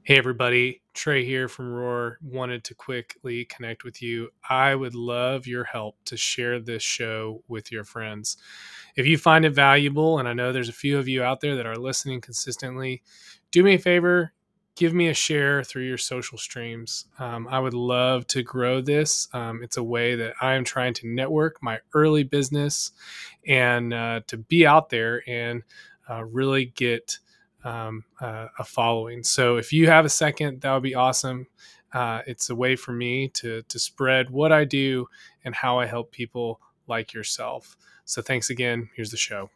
Hey everybody, Trey here from Roar. Wanted to quickly connect with you. I would love your help to share this show with your friends. If you find it valuable, and I know there's a few of you out there that are listening consistently, do me a favor, give me a share through your social streams. I would love to grow this. It's a way that I am trying to network my early business and to be out there and really get a following. So if you have a second, that would be awesome. It's a way for me to spread what I do and how I help people like yourself. So thanks again. Here's the show.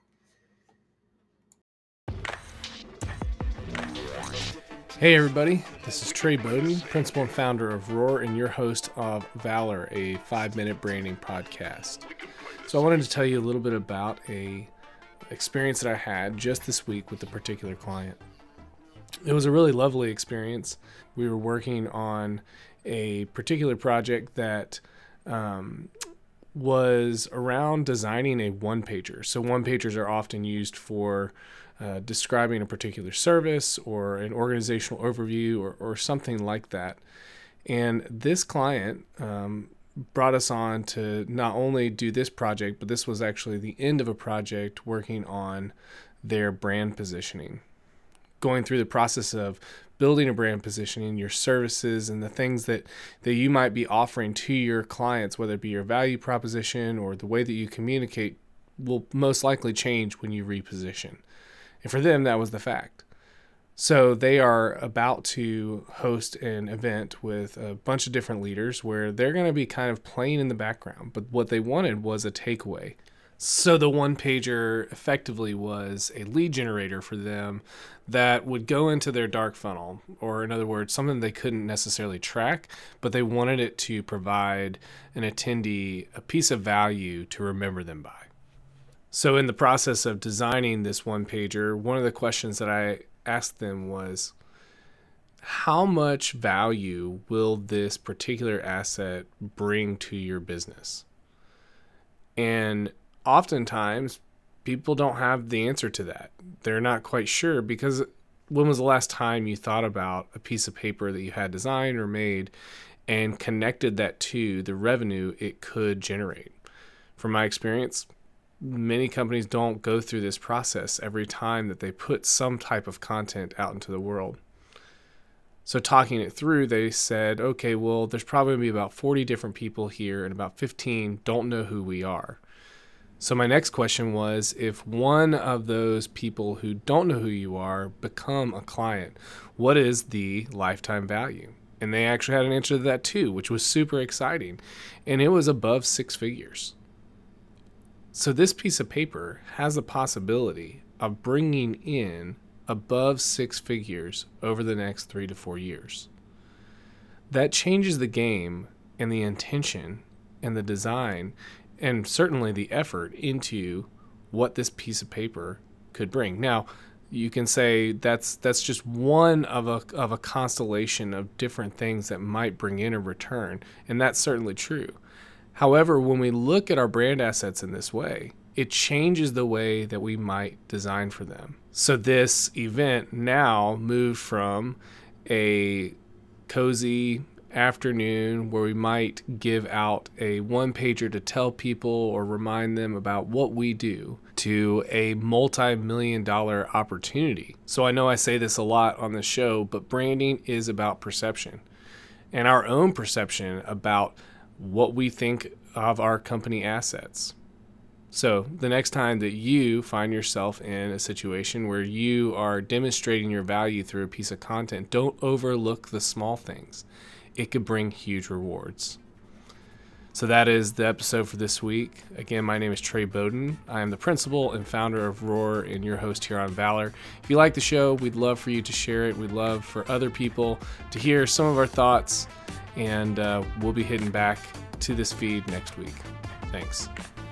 Hey everybody, this is Trey Bowden, principal and founder of Roar and your host of Valor, a 5-minute branding podcast. So I wanted to tell you a little bit about a experience that I had just this week with a particular client. It was a really lovely experience. We were working on a particular project that was around designing a one-pager. So one-pagers are often used for describing a particular service or an organizational overview or something like that. And this client brought us on to not only do this project, but this was actually the end of a project working on their brand positioning. Going through the process of building a brand positioning, your services, and the things that you might be offering to your clients, whether it be your value proposition or the way that you communicate, will most likely change when you reposition. And for them, that was the fact. So they are about to host an event with a bunch of different leaders where they're going to be kind of playing in the background. But what they wanted was a takeaway. So the one pager effectively was a lead generator for them that would go into their dark funnel, or in other words, something they couldn't necessarily track, but they wanted it to provide an attendee a piece of value to remember them by. So in the process of designing this one pager, one of the questions that I asked them was, how much value will this particular asset bring to your business? And oftentimes people don't have the answer to that. They're not quite sure, because when was the last time you thought about a piece of paper that you had designed or made and connected that to the revenue it could generate? From my experience, many companies don't go through this process every time that they put some type of content out into the world. So talking it through, they said, okay, well, there's probably going to be about 40 different people here and about 15 don't know who we are. So my next question was, if one of those people who don't know who you are become a client, what is the lifetime value? And they actually had an answer to that too, which was super exciting. And it was above 6 figures. So this piece of paper has the possibility of bringing in above 6 figures over the next 3 to 4 years. That changes the game and the intention and the design and certainly the effort into what this piece of paper could bring. Now, you can say that's just one of a constellation of different things that might bring in a return, and that's certainly true. However, when we look at our brand assets in this way, it changes the way that we might design for them. So this event now moved from a cozy afternoon where we might give out a one-pager to tell people or remind them about what we do to a multi-million-dollar opportunity. So I know I say this a lot on the show, but branding is about perception and our own perception about what we think of our company assets. So the next time that you find yourself in a situation where you are demonstrating your value through a piece of content, don't overlook the small things. It could bring huge rewards. So that is the episode for this week. Again, my name is Trey Bowden. I am the principal and founder of Roar and your host here on Valor. If you like the show, we'd love for you to share it. We'd love for other people to hear some of our thoughts, and we'll be heading back to this feed next week. Thanks.